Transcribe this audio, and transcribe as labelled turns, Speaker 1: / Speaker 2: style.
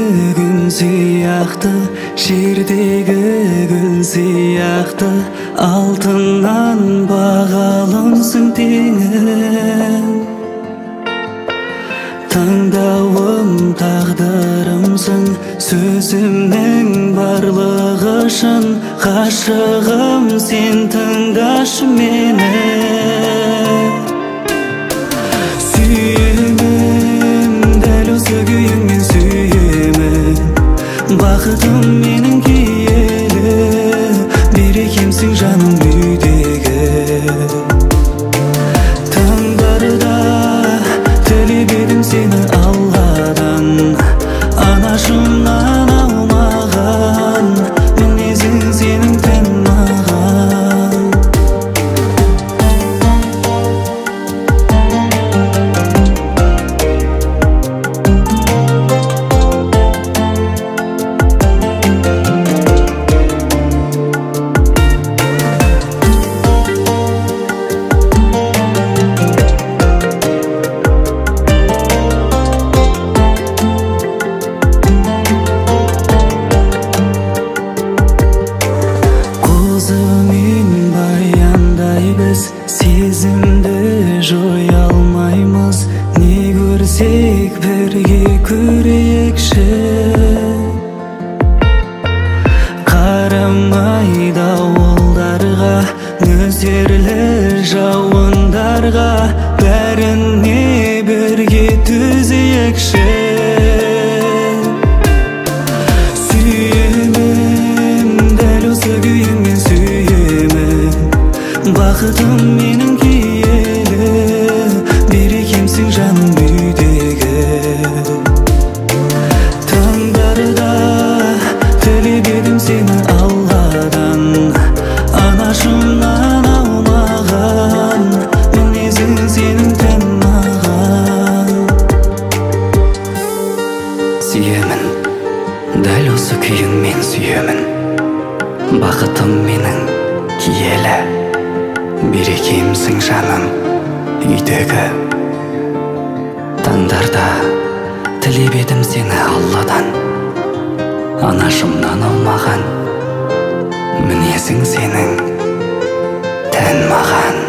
Speaker 1: күн сыяқты, жердегі гүл сыяқты, алтыннан бағалымсың теңім. Таңдауым тағдырымсың, сөзімнің барлығы шын, ғашығым сен тыңдашы мені. Сүйемін, дәл осы күйіңмен сүйемін, бақытым менің киелі, берекемсің жаным үйдегі. Таңдарда тілеп едім сені Алладан, анашымнан алмаған, мінезің сенің тән маған. Сезімді жоя алмаймыз, не көрсек бірге көрейікші. Қарамай дауылдарға, нөсерлі жауындарға, бәріне бірге төзейікші. Сүйемін, дәл осы күйіңмен сүйемін, бақытым менің киелі, берекемсің жаным үйдегі. Таңдарда тілеп едім сені Алладан, анашымнан алмаған, мінезің сенің тән маған. Сүйемін, дәл осы күйіңмен сүйемін, бақытым менің киелі, берекемсің жаным үйдегі. Таңдарда тілеп едім сені Алладан, анашымнан алмаған, мінезің сенің тән маған.